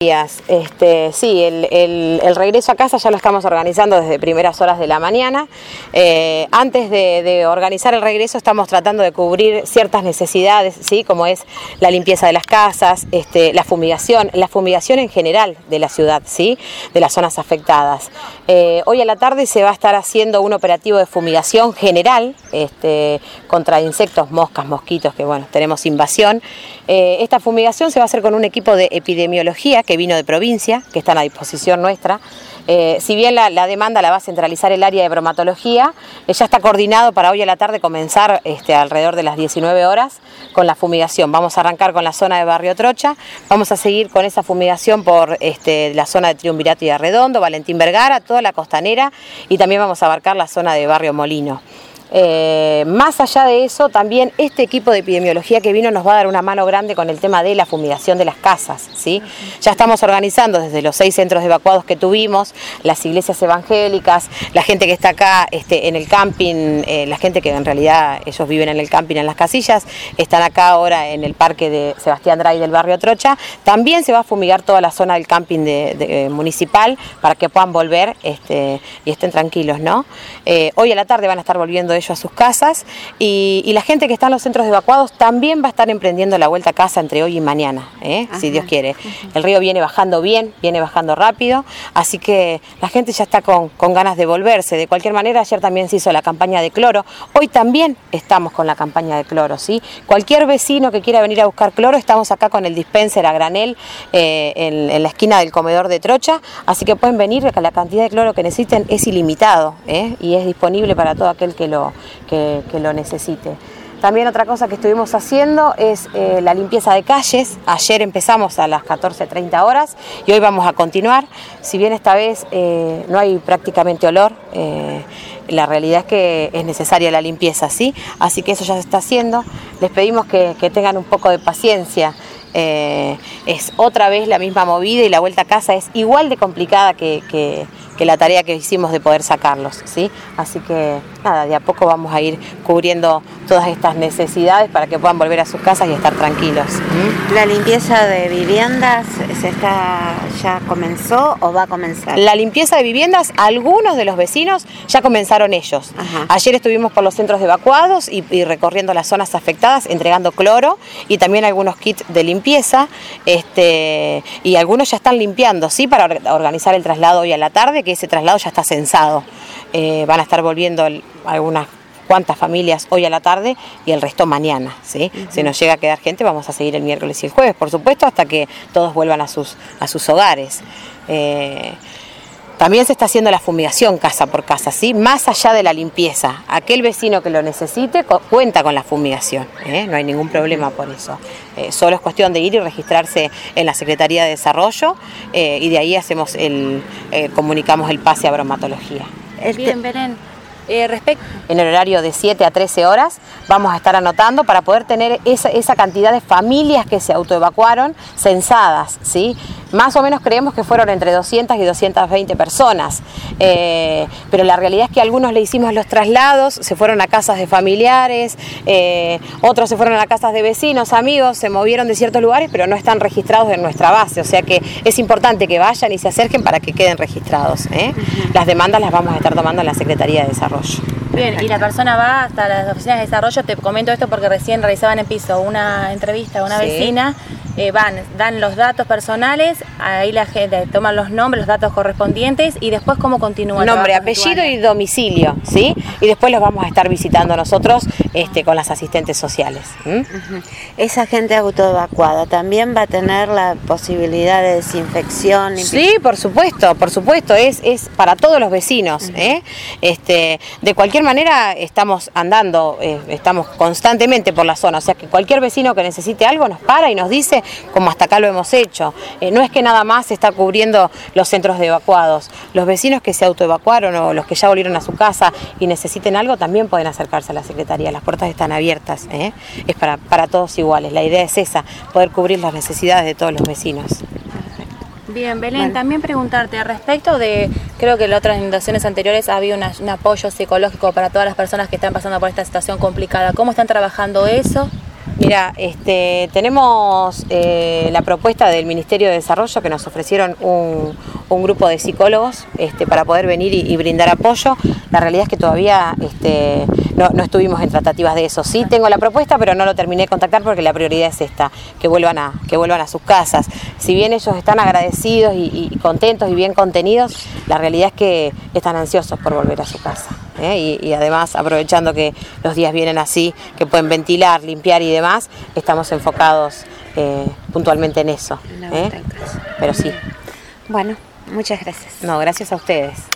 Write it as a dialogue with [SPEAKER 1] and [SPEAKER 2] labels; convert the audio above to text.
[SPEAKER 1] Sí, el regreso a casa ya lo estamos organizando desde primeras horas de la mañana. Antes de organizar el regreso estamos tratando de cubrir ciertas necesidades, ¿sí? Como es la limpieza de las casas, la fumigación en general de la ciudad, ¿sí? De las zonas afectadas. Hoy a la tarde se va a estar haciendo un operativo de fumigación general contra insectos, moscas, mosquitos, que bueno, tenemos invasión. Esta fumigación se va a hacer con un equipo de epidemiología que vino de provincia, que está a disposición nuestra. Si bien la demanda la va a centralizar el área de bromatología, ya está coordinado para hoy a la tarde comenzar alrededor de las 19 horas con la fumigación. Vamos a arrancar con la zona de Barrio Trocha, vamos a seguir con esa fumigación por la zona de Triunvirato y Arredondo, Valentín Vergara, toda la costanera, y también vamos a abarcar la zona de Barrio Molino. Más allá de eso, también este equipo de epidemiología que vino nos va a dar una mano grande con el tema de la fumigación de las casas, ¿sí? Ya estamos organizando desde los 6 centros de evacuados que tuvimos, las iglesias evangélicas, la gente que está acá en el camping, la gente que en realidad ellos viven en el camping en las casillas, están acá ahora en el parque de Sebastián Dray del Barrio Trocha. También se va a fumigar toda la zona del camping municipal para que puedan volver y estén tranquilos, ¿no? Hoy a la tarde van a estar volviendo a sus casas y la gente que está en los centros evacuados también va a estar emprendiendo la vuelta a casa entre hoy y mañana, si Dios quiere. El río viene bajando bien, viene bajando rápido, así que la gente ya está con ganas de volverse. De cualquier manera, ayer también se hizo la campaña de cloro, hoy también estamos con la campaña de cloro, ¿sí? Cualquier vecino que quiera venir a buscar cloro, estamos acá con el dispenser a granel en la esquina del comedor de Trocha, así que pueden venir, que la cantidad de cloro que necesiten es ilimitado, y es disponible para todo aquel que lo necesite. También otra cosa que estuvimos haciendo es la limpieza de calles. Ayer empezamos a las 14:30 horas y hoy vamos a continuar. Si bien esta vez no hay prácticamente olor, la realidad es que es necesaria la limpieza, ¿sí? Así que eso ya se está haciendo. Les pedimos que tengan un poco de paciencia. Es otra vez la misma movida y la vuelta a casa es igual de complicada que la tarea que hicimos de poder sacarlos, ¿sí? Así que nada, de a poco vamos a ir cubriendo todas estas necesidades para que puedan volver a sus casas y estar tranquilos.
[SPEAKER 2] ¿La limpieza de viviendas ya comenzó o va a comenzar?
[SPEAKER 1] La limpieza de viviendas, algunos de los vecinos ya comenzaron ellos. Ajá. Ayer estuvimos por los centros de evacuados y recorriendo las zonas afectadas, entregando cloro y también algunos kits de limpieza, y algunos ya están limpiando, ¿sí? Para organizar el traslado hoy a la tarde, que ese traslado ya está censado. Van a estar volviendo algunas cuantas familias hoy a la tarde y el resto mañana, ¿sí? Si nos llega a quedar gente, vamos a seguir el miércoles y el jueves, por supuesto, hasta que todos vuelvan a sus hogares. También se está haciendo la fumigación casa por casa, ¿sí? Más allá de la limpieza. Aquel vecino que lo necesite cuenta con la fumigación, no hay ningún problema por eso. Solo es cuestión de ir y registrarse en la Secretaría de Desarrollo y de ahí comunicamos el pase a bromatología.
[SPEAKER 3] Bien, Belén.
[SPEAKER 1] En el horario de 7 a 13 horas vamos a estar anotando para poder tener esa cantidad de familias que se autoevacuaron censadas, ¿sí? Más o menos creemos que fueron entre 200 y 220 personas, pero la realidad es que algunos le hicimos los traslados, se fueron a casas de familiares, otros se fueron a casas de vecinos, amigos, se movieron de ciertos lugares, pero no están registrados en nuestra base, o sea que es importante que vayan y se acerquen para que queden registrados. Las demandas las vamos a estar tomando en la Secretaría de Desarrollo.
[SPEAKER 3] Bien, y la persona va hasta las oficinas de desarrollo. Te comento esto porque recién realizaban en piso una entrevista a una vecina. Dan los datos personales, ahí la gente toma los nombres, los datos correspondientes y después cómo continúa.
[SPEAKER 1] Nombre, apellido y domicilio, ¿sí? Y después los vamos a estar visitando nosotros con las asistentes sociales.
[SPEAKER 2] ¿Esa gente autoevacuada también va a tener la posibilidad de desinfección?
[SPEAKER 1] Sí, por supuesto, es para todos los vecinos. De cualquier manera estamos andando, estamos constantemente por la zona, o sea que cualquier vecino que necesite algo nos para y nos dice, como hasta acá lo hemos hecho. No es que nada más se está cubriendo los centros de evacuados. Los vecinos que se autoevacuaron o los que ya volvieron a su casa y necesiten algo también pueden acercarse a la Secretaría. Las puertas están abiertas, es para todos iguales. La idea es esa, poder cubrir las necesidades de todos los vecinos.
[SPEAKER 3] Bien, Belén, también preguntarte al respecto de, creo que en otras inundaciones anteriores había un apoyo psicológico para todas las personas que están pasando por esta situación complicada. ¿Cómo están trabajando eso?
[SPEAKER 1] Mira, tenemos la propuesta del Ministerio de Desarrollo que nos ofrecieron un grupo de psicólogos para poder venir y brindar apoyo. La realidad es que todavía no estuvimos en tratativas de eso. Sí tengo la propuesta, pero no lo terminé de contactar porque la prioridad es esta, que vuelvan a sus casas. Si bien ellos están agradecidos y contentos y bien contenidos, la realidad es que están ansiosos por volver a su casa. Y además, aprovechando que los días vienen así, que pueden ventilar, limpiar y demás, estamos enfocados puntualmente en eso. Pero sí.
[SPEAKER 2] Bueno, muchas gracias.
[SPEAKER 1] No, gracias a ustedes.